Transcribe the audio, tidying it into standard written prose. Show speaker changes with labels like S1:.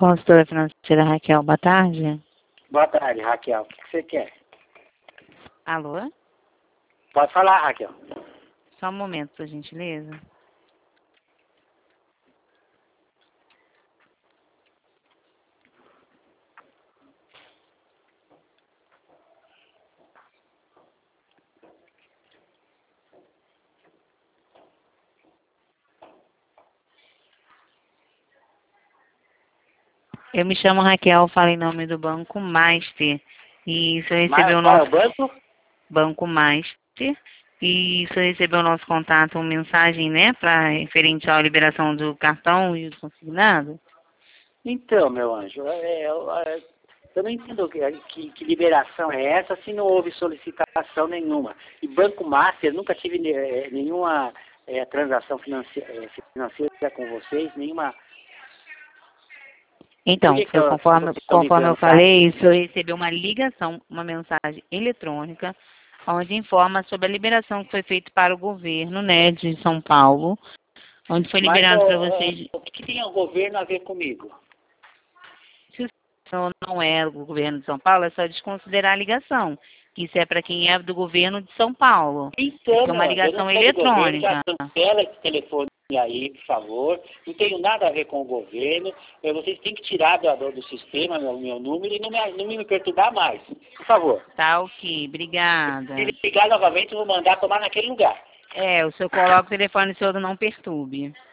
S1: Consultora financeira Raquel, boa tarde.
S2: Boa tarde, Raquel. O que você quer?
S1: Alô?
S2: Pode falar, Raquel.
S1: Só um momento, por gentileza. Eu me chamo Raquel, falo em nome do Banco Master. E o senhor recebeu o
S2: Qual é
S1: nosso
S2: o banco?
S1: Banco Master. E o senhor recebeu o nosso contato, uma mensagem, né, para referente à liberação do cartão e o consignado?
S2: Então, meu anjo, eu não entendo que liberação é essa se não houve solicitação nenhuma. E Banco Master, nunca tive nenhuma transação financeira com vocês, nenhuma...
S1: Então,
S2: Por que
S1: foi conforme
S2: estão
S1: eu
S2: ligando, tá?
S1: falei, o senhor recebeu uma ligação, uma mensagem eletrônica, onde informa sobre a liberação que foi feita para o governo, né, de São Paulo, onde foi
S2: Mas
S1: liberado para vocês.
S2: o que tem o governo a ver comigo?
S1: Se o senhor não é do governo de São Paulo, é só desconsiderar a ligação. Que isso é para quem é do governo de São Paulo.
S2: Então,
S1: Que é uma
S2: meu anjo, eu não
S1: ligação
S2: sou do governo, já
S1: eletrônica.
S2: cancela esse telefone aí, por favor. Não tenho nada a ver com o governo. Vocês têm que tirar do sistema meu número e não me perturbar mais. Por favor.
S1: Tá, ok. Obrigada.
S2: Se ligar novamente, eu vou mandar tomar naquele lugar.
S1: O senhor coloca o telefone, o senhor não perturbe.